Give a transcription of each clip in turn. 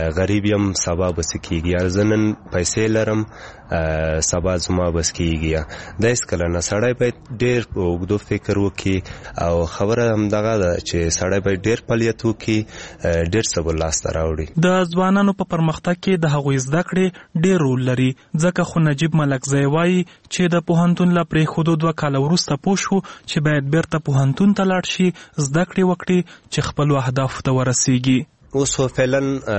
غریب یم سبا بس کیږي، زه نن پیسې لرم سبا زما بس کیږي. دا هیڅکله نه. سړی باید ډېر په اوږدو فکر وکړي او خبره همدغه ده چې سړی باید ډېر فعالیت وکړي، ډېر څه به لاسته راوړي. د ځوانانو په پرمختګ کې د هغوی زده کړې ډېر رول لري، ځکه خو نجیب ملکزی وایي چې د پوهنتون له پرېښودو 2 کاله وروسته پوه شو چې باید بیرته پوهنتون ته لاړ شي، زده کړې وکړي چې خپلو اهدافو ته ورسیږي. اوس فعلا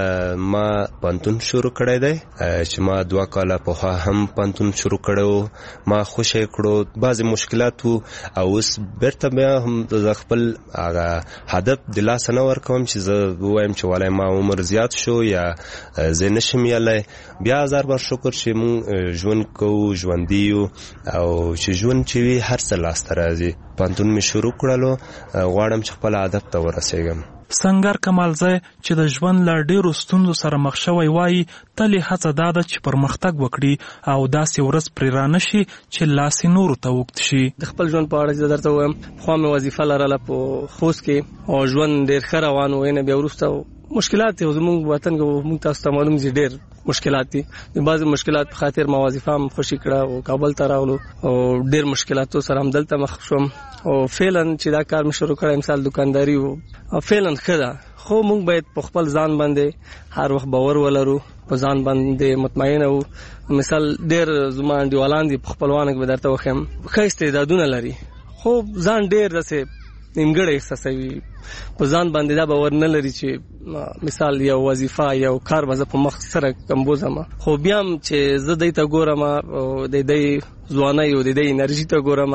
ما پوهنتون شروع کړی دی چې ما 2 کاله پخوا هم پوهنتون شروع کړی، ما خوشی کړو، بعضې مشکلات وو او اوس بیرته بیا هم زه خپل هغه هدف د لاسه نه ورکوم چې زه ووایم چې والای ما عمر زیات شو یا زه نشم یلی. بیا هزار بار شکر چې مونږ ژوند کوو، ژوندي یو او چې ژوند چې وي هر څه لاسته راځي. پوهنتون مې شروع کړلو، غواړم چې خپل هدف ته ورسېږم. سنگر کمالزی چې د ژوند له ډېرو ستونزو سره مخ شوی وایي تل یې هڅه دا ده چې پرمختګ وکړي او داسې ورځ پرې رانشي چې لاس یې نورو ته اوږد شي. د خپل ژوند په اړه چې درته ووایم، پخوا مې وظیفه لرله په خوست کې او ژوند ډېر ښه روان و. نه بیا وروسته مشکلات دي، زموږ وطن کې موږ تاسو ته معلوم دي ډېر مشکلات دي. د بعضې مشکلات په خاطر ما وظیفه هم خوشي کړه او کابل ته راغلو او ډېر مشکلاتو سره هم دلته مخ شوم او فعلا چې دا کار مې شروع کړی مثال دکانداري و فعلا ښه ده، خو موږ باید په خپل ځان باندې هر وخت باور ولرو، په ځان باندې مطمئنه وو. مثال ډېر زما انډیوالان دي په خپلوانو کې به درته وښیم ښه استعدادونه لري، خو ځان ډېر داسې نیمګړی احساسوي، په ځان باندې دا باور نه لري چې مثال یو وظیفه یو کار به زه په مخ سره کمبوزم. خو بیا هم چې زه دی ته ګورم او د دی ځوانۍ او د دی انرژي ته ګورم،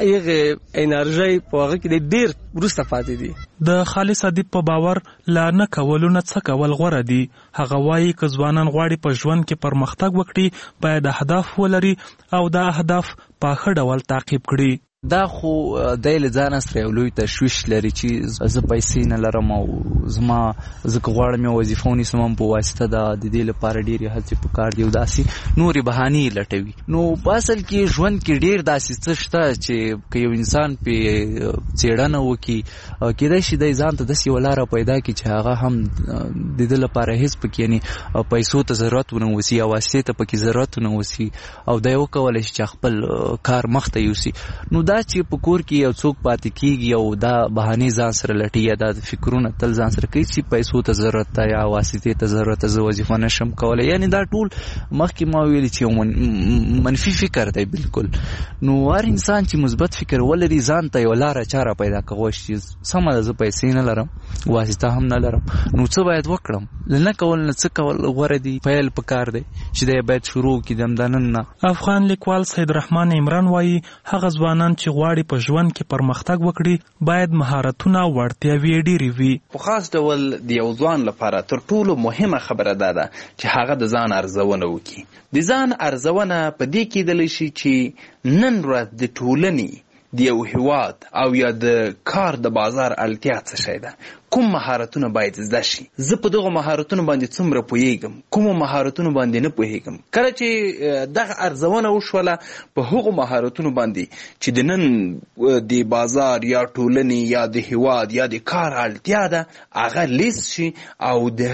هغه انرژي په هغه کې ډېر وروسته پاتې دي. د خالص ادیب په باور لا نه کولو نه څه کول غوره دي. هغه وایي که ځوانان غواړي په ژوند کې پرمختګ وکړي باید اهداف ولري او دا اهداف په ښه ډول تعقیب کړي. دا خو دی له ځانه سره یو لوی تشویش لري چې زه پیسې نه لرم او زما زه که غواړم یو وظیفه ونیسم هم په واسطه د دې لپاره ډېرې هڅې پکار دي او داسې نورې بهانې لټوي. نو په اصل کې ژوند کې ډېر داسې څه شته چې که یو انسان پې څېړنه وکړي کېدای شي دی ځان ته داسې یوه لاره پیدا کړي چې هغه هم د ده لپاره هېڅ پکې یعنې پیسو ته ضرورت ونه وسي یا واسطې ته پکې ضرورت ونه وسي او دی وکولی شي چې خپل کار مخته یوسي. نو دا چې په کور کې یو څوک پاتې کېږي او دا بهانې ځان سره لټي یا دا فکرونه تل ځان سره کوي چې پیسو ته ضرورت ده یا واسطې ته ضرورت ده، زه وظیفه نشم کولی، یعنی دا ټول مخکې ما ویلي چې یو منفي فکر دی بالکل. نو هر انسان چې مثبت فکر ولري ځان ته یو لاره چاره پیدا کوي چې سمه ده زه پیسې نه لرم، واسطه هم نه لرم، نو څه باید وکړم؟ نه کول نه څه کول غوره دي، پیل پکار دی چې دی باید شروع کړي د همدنن نه. افغان لیکوال سید رحمان عمران وایي هغه ځوانان چې غواړي په ژوند کې پرمختګ وکړي باید مهارتونه او وړتیاوې ډېرې وي. په خاص ډول د یو ځوان لپاره تر ټولو مهمه خبره دا ده چې هغه د ځان ارزونه وکړي. د ځان ارزونه په دې کېدلی شي چې نن ورځ د ټولنې د یو هیواد او یا د کار د بازار اړتیا څه شی ده، کوم مهارتونه باید زده شي، زه په دغه مهارتونو باندې څومره پوهیږم، کومو مهارتونو باندې نه پوهیږم. کله چې دغه ارزونه وشوله په هغو مهارتونو باندې چې د نن د بازار یا ټولنې یا د هیواد یا د کار اړتیا ده هغه لیست شي او د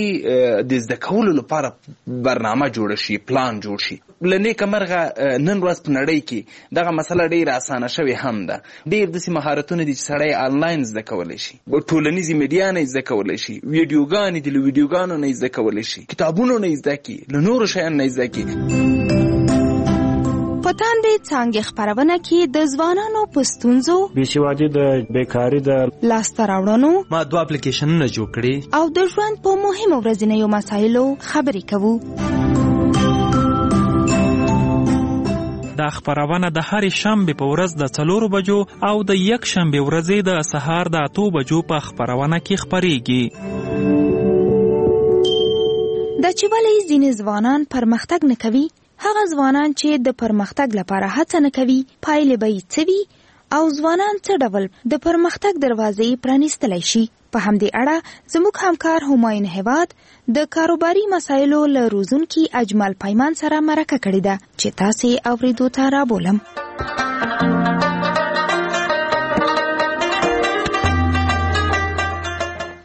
هغې د زده کولو لپاره برنامه جوړه شي، پلان جوړ شي. له نیکه مرغه نن ورځ په نړۍ کې دغه مسله ډېره اسانه شوې هم ده. ډېر داسې مهارتونه دي چې سړی آنلاین زده کولی شي، ټولنیزې میډیا نه زده کولی شي، ویډیوګانې دي له ویډیوګانو نه زده کولی شي، کتابونو نه زده کړي، له نورو شیانو نه زده کړي. په تاندې څانګې خپرونه کې د ځوانانو په ستونزو، بېسوادي د بیکاري د لاسته راوړنو، ما 2 اپلیکیشنونه جوړ کړي او د ژوند په مهمو ورځنیو مسایلو خبرې کوو. دا خپرونه د هرې شنبې په ورځ د 4 بجو او د یک شنبې ورځې د سهار د 8 بجو په خپرونه کې خپریږي. دا چې ولې ځینې ځوانان پرمختګ نه کوي، هغه ځوانان چې د پرمختګ لپاره هڅه نه کوي پایلې به یې څه وي او ځوانان څه ډول د پرمختګ دروازې پرانیستلی شي. په همدې اړه زموږ همکار همایون هیواد د کاروباري مسایلو له روزونکي اجمل پیمان سره مرکه کړې ده چې تاسې اورېدو ته رابولم.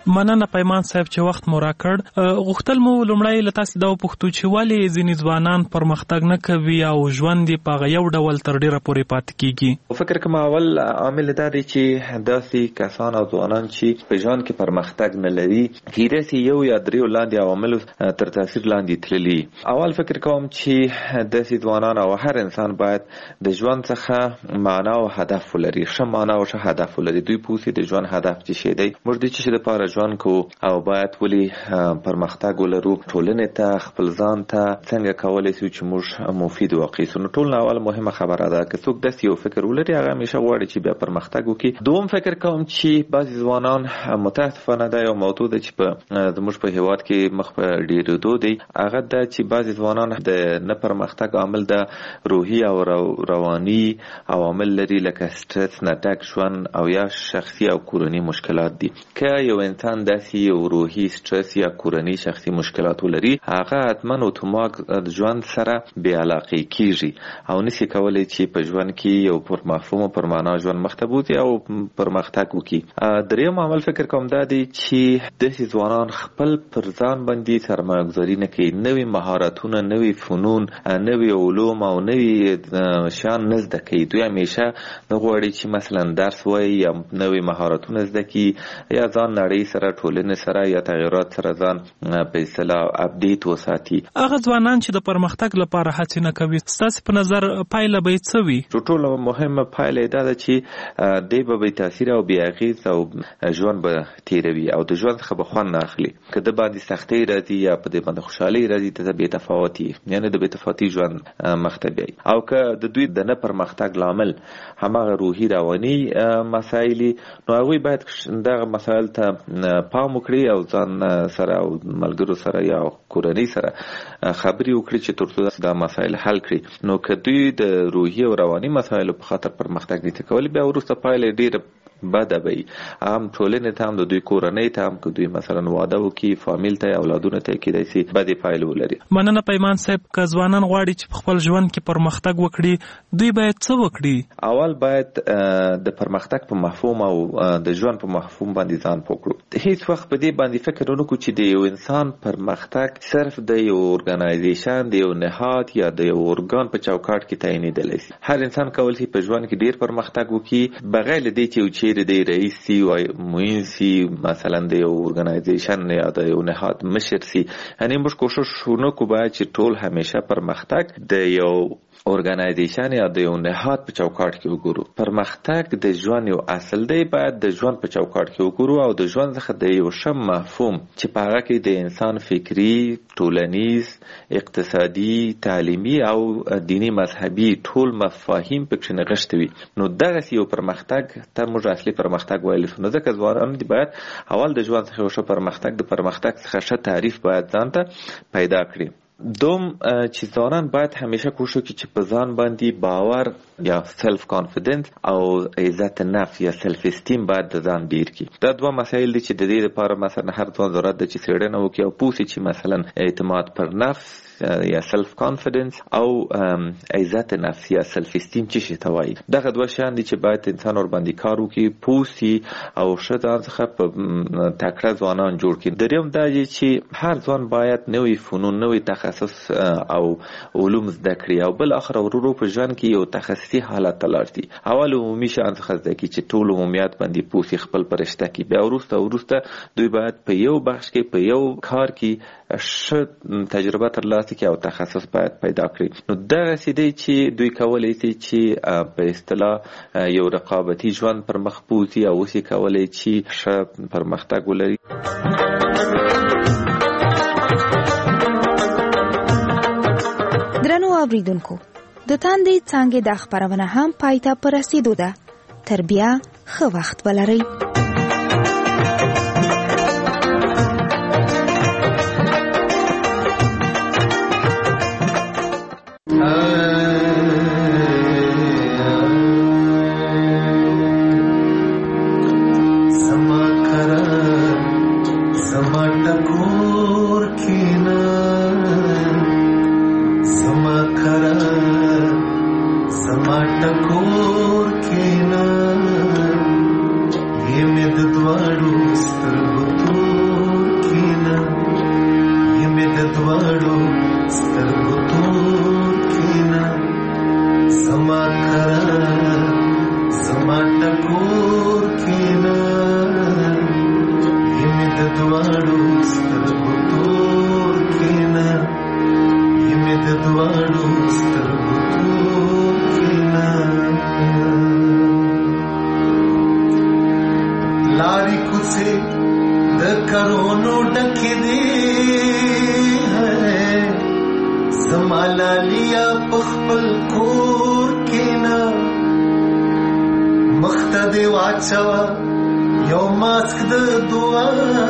مننه پیمان صاحب چې وخت مو راکړ. غوښتل مو لومړی له تاسو دا وپوښتو چې ولې ځینې ځوانان پرمختګ نه کوي او ژوند یې په هغه یو ډول تر ډیره پورې پاتې کیږي؟ فکر کوم اول عامل دا دی چې داسې کسان او ځوانان چې په ژوند کې پرمختګ نه لري کیدای شي یو یا درې لاندې عوامل تر تاثیر لاندې تللي. اول فکر کوم چې داسې ځوانان او هر انسان باید د ژوند څخه معنا او هدف ولري، ښه معنا او ښه هدف ولري. دوی پوهیږي د ژوند هدف څه شی دی، موږ د څه لپاره ژوند کوو او باید ولې پرمختګ ولرو، ټولنې ته، خپل ځان ته څنګه کولای شو چې موږ مفید واقع سو. نو ټول اول مهمه خبره ده که څوک داسې یو فکر ولري هغه همیشه غواړي چې بیا پرمختګ وکړي. دوم فکر کوم چې بعضی ځوانان متاسفانه دا یو موضوع ده چې په زموږ په هیواد کې مخ په ډیرېدو دی، هغه ده چې بعضی ځوانان د نه پرمختګ عامل د روحي او رواني عوامل لري لکه سترس، ناټک ژوند او یا شخصي او کورني مشکلات دي. که یو انسان داسې یو روحي سترس یا کورني شخصي مشکلات ولري هغه حتما اتومات ژوند سره بې علاقه کیږي او نشي کولای چې په ژوند کې یو پر مفهوم او پر معنا ژوند مخته بوځي او پرمختګ وکړي. دریم عامل فکر کوم دا دی چې داسې ځوانان خپل پر ځان باندې سرمایه‌گذاري نه کوي، نوي مهارتونه، نوي فنون، نوي علوم او نوي شان نه زده کوي. دوی همیشه نه غواړي چې مثلا درس وایي یا نوي مهارتونه زده کړي یا ځان نړۍ سره، ټولنې سره یا تغیرات سره ځان په اصطلاح اپډیټ وساتي. هغه ځوانان چې د پرمختګ لپاره هڅې نه کوي، ستاسو په نظر پایله به یې څه وي؟ ټولو مهمه پایله دا ده چې دی به بې تاثیر او بې اغېز او ژوند به تیروي او د ژوند څخه به خوند نه اخلي. که د باندې سختۍ راځي یا په دې باندې خوشحالۍ راځي ته بې تفاوتي، یعنې د بې تفاوتي ژوند مخته بیایي. او که د دوی د نه پرمختګ لامل هماغه روحي رواني مسایل نو هغوی باید دغه مسایل ته پام وکړي او ځان سره او ملګرو سره یا کورنۍ سره خبرې وکړي چې ترڅو دا مسایل حل کړي. نو که دوی د روحي او رواني مسایلو په خاطر پرمختګ نشي کولی بیا وروسته پایله ډېره بده وي، هم ټولنې ته هم د دوی کورنۍ ته هم که دوی مثلا واده وکړي فامیل ته اولادونه ته کېدای شي بدې پایلې ولري. مننه پیمان صاحب. که ځوانان غواړي چې په خپل ژوند کې پرمختګ وکړي دوی باید څه وکړي؟ اول باید د پرمختګ په مفهوم او د ژوند په مفهوم باندې ځان پوه کړو. هیڅ وخت په دې باندې فکر ونه کړو چې د یو انسان پرمختګ صرف د یو ارګنایزیشن، د یو نهاد یا د یو ارګان په چوکاټ کې تعینېدلی شي. هر انسان کولی شي په ژوند کې ډیر پرمختګ وکړي بغیر له دې چې یو چیرې د رئیس سي او معین سي، مثلا د یو ارګنایزیشن یا د یو نهاد مشر سي. یعنی موږ کوشش وکړو باید چې ټول همیشه پرمختګ د یو ارګنایزیشن یا د یو نهاد په چوکاټ کې وګورو. پرمختګ د ژوند یو اصل دی، باید د ژوند په چوکاټ کې وګورو او د ژوند څخه د یو ښه مفهوم چې په هغه کې د انسان فکری، ټولنیز، اقتصادي، تعلیمي او دینی مذهبي ټول مفاهیم پکې نغښتي وي. نو دغه یو پرمختګ ته موږ اصلي پرمختګ ویلی شو. نو ځکه ځوانان دي باید اول د ژوند څخه یو ښه پرمختګ، د پرمختګ څخه ښه تعریف باید ځان ته پیدا کړي. دوم چې ځوانان باید همیشه کوشش وکړي چې په ځان باندې باور یا سلف کانفیډنس او عزت نفس یا سلف استیم باید د ځان ډیر کړي. دا دوه مسایل دي چې د دې لپاره مثلا هر ځوان ضرورت ده چې څېړنه وکړي او پوه شي چې مثلا اعتماد پر نفس یا سلف کانفیډنس او عزت نفس یا سلف استیم چې شي ته وایي. دغه دوه شیان دي چې باید انسان ور باندې کار وکړي، پوه شي او ښه ځان څخه په تکړه ځوانان جوړ کړي. دریم دا دی چې هر ځوان باید نوي فنون، نوي تخصص او علوم زده کړي او بل اخر ورو په ژوند کې یو تخصصي حالت ته لاړ شي. اول عمومي شیان څخه زده کړي چې ټول عمومیات باندې پوه شي، خپل پرشته کړي. بیا وروسته دوی باید په یو بخش کې، په یو کار کې ښه تجربه ترلاسه کړي او تخصص باید پیدا کړي. نو دغسې دی چې دوی کولی شي چې په اصطلاح یو رقابتي ژوند پر مخ بوځي او اوس یې کولی چې ښه پرمختګ ولري. درنو اوریدونکو، د تاندې څانګې د خپرونه هم پای ته په رسېدو ده. تر بیا ښه وخت ولرئ. टकोर के ना ये دواړو سترګو تور کینا زما کرار زما ټکور کینا یمه د دواړو سترګو تور کینا یمه د دواړو سترګو تور کینا لاری کوڅه د کرونو ډکې دي زما لالیا پخپل کور کینا مخته دی واچوا یو ماسک د دعا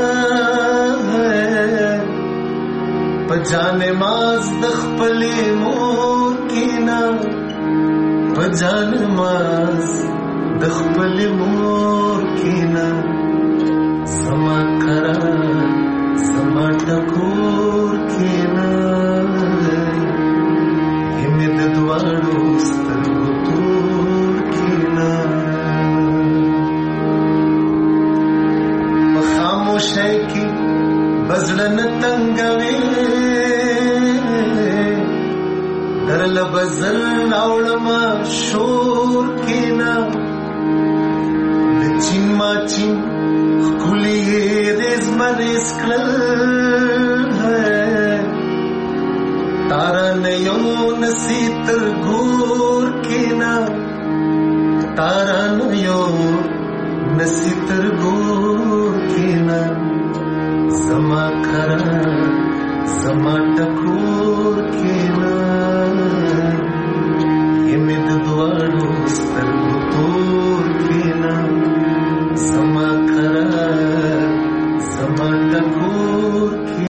پجان ماز د خپل مور کینا پجان ماز د خپل مور کینا زما کرار زما ټکور کینا یمه د دواړو سترګو تور کینا په خاموشۍ کې بزړه نه تنګوي درله بزل راوړم شور کینا د چین ما چین خلیه دیز مریض کلل ہے تارا نیو نسی ترگور کینا تارا نیو نسی ترگور کینا زما کرا زما ٹکور